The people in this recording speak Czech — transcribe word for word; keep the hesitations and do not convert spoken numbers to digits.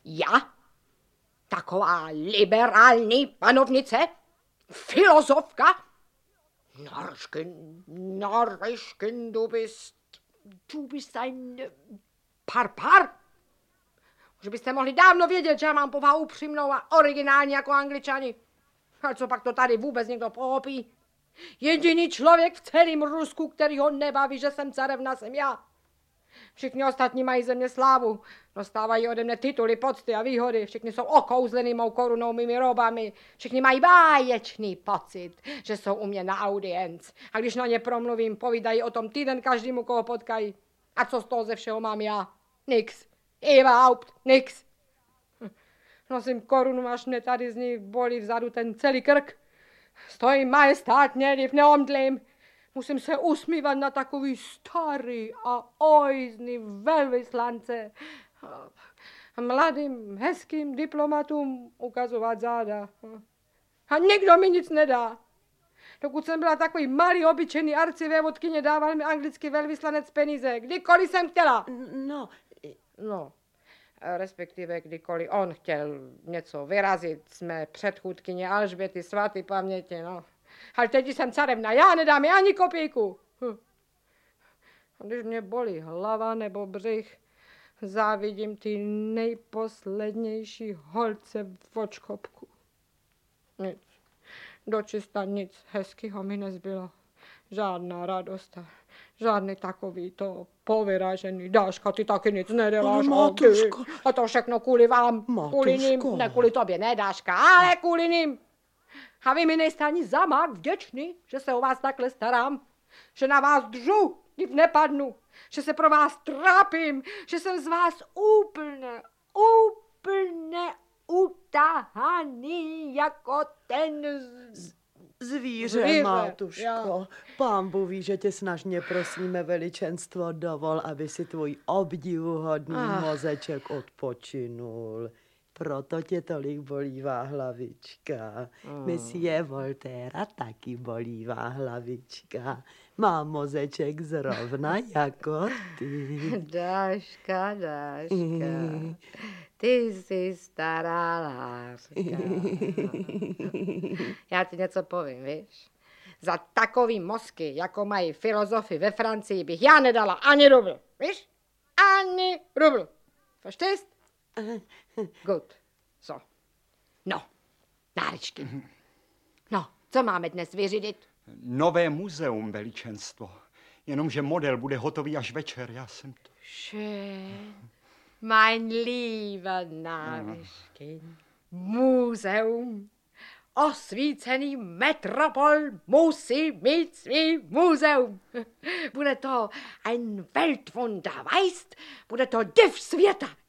Já? Taková liberální panovnice? Filozofka? Naryškin, Naryškin, du bist, du bist ein Parpar. Už byste mohli dávno vědět, že já mám povahu upřímnou a originální jako Angličani. A co pak to tady vůbec někdo pochopí? Jediný člověk v celém Rusku, který ho nebaví, že jsem carevna, jsem já. Všichni ostatní mají ze mě slávu. Dostávají ode mne tituly, pocty a výhody. Všichni jsou okouzlení mou korunou, mými robami. Všichni mají báječný pocit, že jsou u mě na audienc. A když na ně promluvím, povídají o tom týden každému, koho potkají. A co z toho ze všeho mám já? Nix. Überhaupt nix. Nosím korunu, až mě tady z ní bolí vzadu ten celý krk. Stojím majestátně, když neomdlím. Musím se usmívat na takový starý a ojzný velvyslance. Mladým, hezkým diplomatům ukazovat záda. A nikdo mi nic nedá. Dokud jsem byla takový malý, obyčejný arcivévodkyně, dával mi anglický velvyslanec peníze. Kdykoliv jsem chtěla. No. No. Respektive kdykoliv on chtěl něco vyrazit, jsme předchůdkyně Alžběty svatý paměti, no. Ale teď jsem carevna, já nedám ani kopíku. Hm. A když mě bolí hlava nebo břich, závidím ty nejposlednější holce v očkopku. Nic. Dočista nic hezkýho mi nezbylo. Žádná radost. Žádný takový to povyražený. Dáška, ty taky nic neděláš. Matuško. A to všechno kvůli vám. Matuško. Kvůli ním. Ne kvůli tobě, ne Dáška, ale kvůli ním. A vy mi nejste ani za mák vděčný, že se o vás takhle starám. Že na vás držu, když nepadnu. Že se pro vás trápím. Že jsem z vás úplně, úplně utahaný jako ten z... Zvíře, Zvíře, mátuško. jo. Pán Bůh ví, že tě snažně prosíme, veličenstvo, dovol, aby si tvůj obdivuhodný Ah. mozeček odpočinul. Proto tě tolik bolívá hlavička. Mm. Monsieur Voltaire taky bolívá hlavička. Má mozeček zrovna jako ty. Dáška, Dáška, ty jsi stará láska. Já ti něco povím, víš? Za takový mozky, jako mají filozofy ve Francii, bych já nedala ani rubl, víš? Ani rubl. Verstehst? Gut, so. No, Náryčky. No, co máme dnes vyřídit? Nové muzeum, veličenstvo. Jenomže model bude hotový až večer, já jsem to... Schön, mein lieber Náryčkin. Muzeum. Osvícený metropol musí mít svý muzeum. Bude to ein Weltwunder, weißt? Bude to div světa.